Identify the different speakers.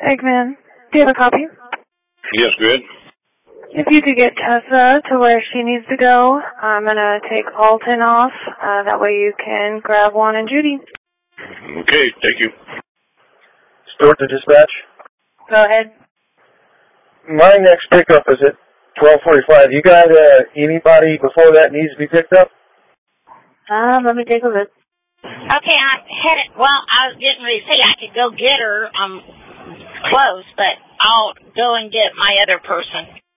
Speaker 1: Eggman. Do you have a copy?
Speaker 2: Yes, good.
Speaker 1: If you could get Tessa to where she needs to go, I'm going to take Alton off. That way you can grab Juan and Judy.
Speaker 2: Okay, thank you.
Speaker 3: Stewart to dispatch.
Speaker 1: Go ahead.
Speaker 3: My next pickup is at 12:45. You got anybody before that needs to be picked up?
Speaker 1: Let me take a look.
Speaker 4: Okay, I'm headed. Well, I was getting ready to say I could go get her. I'm close, but I'll go and get my other person.